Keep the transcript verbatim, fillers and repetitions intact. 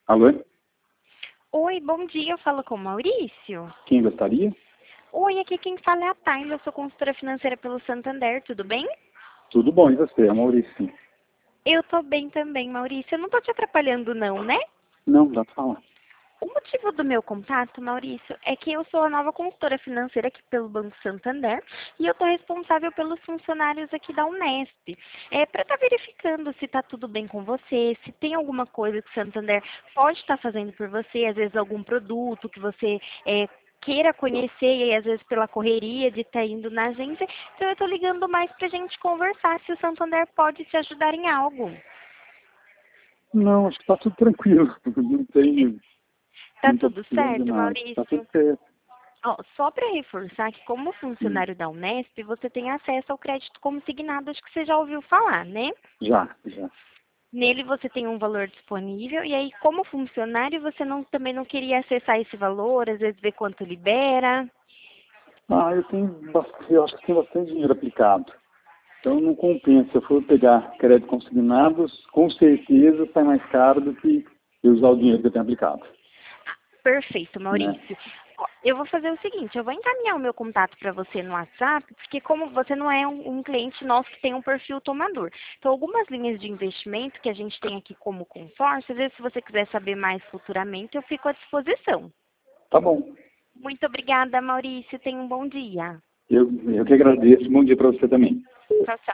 Alô? Oi, bom dia, eu falo com o Maurício. Quem gostaria? Oi, aqui quem fala é a Tayla, eu sou consultora financeira pelo Santander, tudo bem? Tudo bom, e você? É Maurício. Eu tô bem também, Maurício, eu não tô te atrapalhando não, né? Não, dá pra falar. O motivo do meu contato, Maurício, é que eu sou a nova consultora financeira aqui pelo Banco Santander e eu estou responsável pelos funcionários aqui da Unesp. É para estar verificando se está tudo bem com você, se tem alguma coisa que o Santander pode estar fazendo por você, às vezes algum produto que você é, queira conhecer e às vezes pela correria de estar indo na agência. Então eu estou ligando mais para a gente conversar se o Santander pode te ajudar em algo. Não, acho que tá tudo tranquilo. Não tem. Tá Não tô tudo precisando de certo, nada. Tá tudo Maurício? certo. Ó, só para reforçar que como Hum, funcionário da Unesp, você tem acesso ao crédito consignado, acho que você já ouviu falar, né? Já, já. Nele você tem um valor disponível e aí como funcionário você não, também não queria acessar esse valor, às vezes ver quanto libera. Ah, eu tenho bastante, eu acho que tem bastante dinheiro aplicado. Então não compensa. Se eu for pegar crédito consignados, com certeza sai mais caro do que eu usar o dinheiro que eu tenho aplicado. Perfeito, Né? Maurício. Ó, eu vou fazer o seguinte, eu vou encaminhar o meu contato para você no WhatsApp, porque como você não é um, um cliente nosso que tem um perfil tomador. Então, algumas linhas de investimento que a gente tem aqui como consórcio, às vezes se você quiser saber mais futuramente, eu fico à disposição. Tá bom. Muito obrigada, Maurício. Tenha um bom dia. Eu, eu que agradeço. Bom dia para você também. Tchau, tchau.